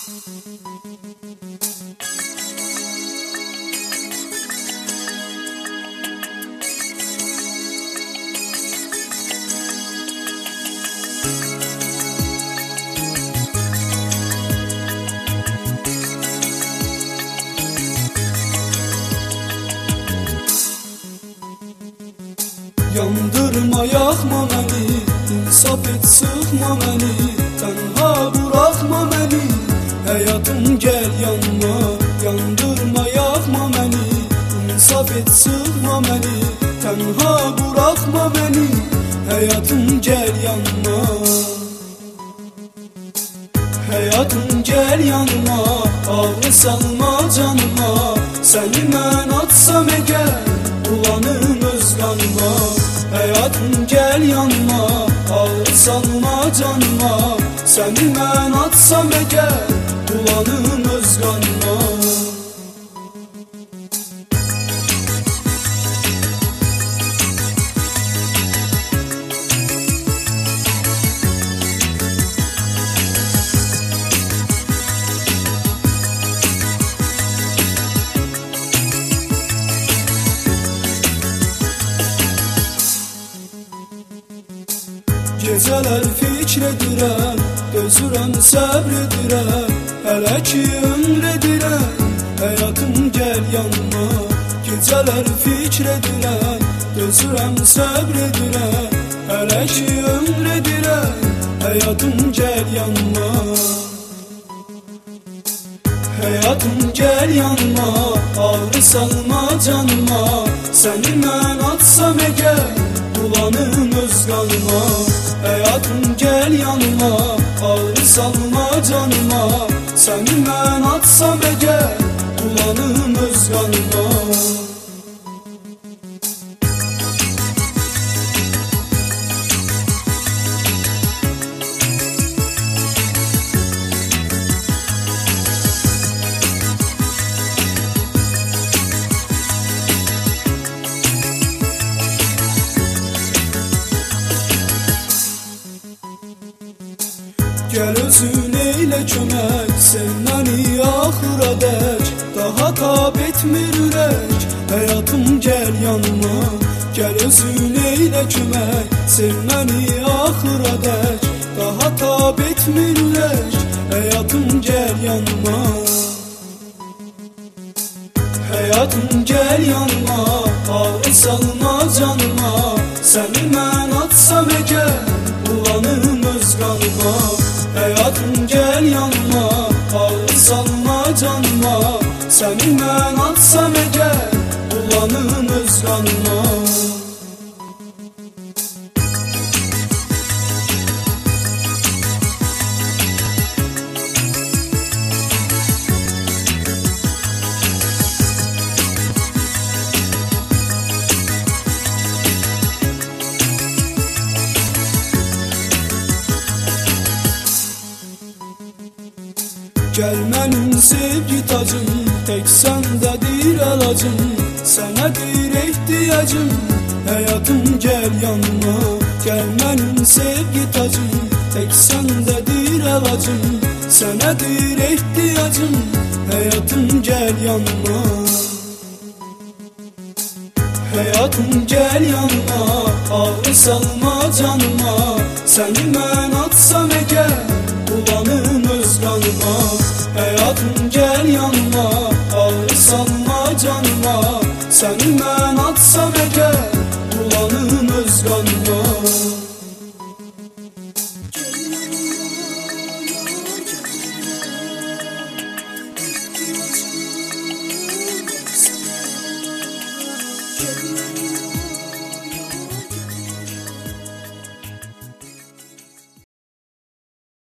Yandırma, yakma məni, insaf et, sıxma məni, tənha buraxma məni, həyatım gəl yanma. Yandırma, yakma məni, insaf et, sıxma məni, tənha buraxma məni, həyatım gəl yanma. Həyatım gəl yanma, ağrı salma canıma, səni mən atsam əgər, bulanım öz qanıma. Həyatım gəl yanma, ağrı salma canıma, səni mən atsam əgər, bulanım öz qanıma. Gecələr fikr edirəm, dözürəm, səbr edirəm, hələ ki ömr edirəm, həyatım gəl yanma. Gecələr fikr edirəm, dözürəm, səbr edirəm, hələ ki ömr edirəm, həyatım gəl yanma. Həyatım gəl yanma, ağrı salma canıma, səni mən atsam əgər, bulanım öz qanıma. Həyatım gəl yanma, ağrı salma canıma, səni mən atsam əgər, bulanım öz qanıma. Gəl özün eylə kömək, sev məni axıra dək, daha tab etmir ürək, həyatım gəl yanıma. Gəl özün eylə kömək, sev məni axıra dək, daha tab etmir ürək, həyatım gəl yanıma. Həyatım gəl yanıma, ağrı salma canıma, səni mən atsam əgər, bulanım öz qanıma. Həyatım gəl yanma, ağrı salma canıma, səni mən atsam əgər, bulanım öz qanıma. Gəl mənim sevgi tacım, tək səndədir əlacım, sənədir ehtiyacım, həyatım gəl yanıma. Gəl mənim sevgi tacım, tək səndədir əlacım, sənədir ehtiyacım, həyatım gəl yanıma. Həyatım gəl yanıma, ağrı salma canıma, səni mən atsam əgər, bulanım öz qanıma. Həyatım gəl yanıma, ağrı salma canıma, səni mən atsam əgər, bulanım öz qanıma. Gel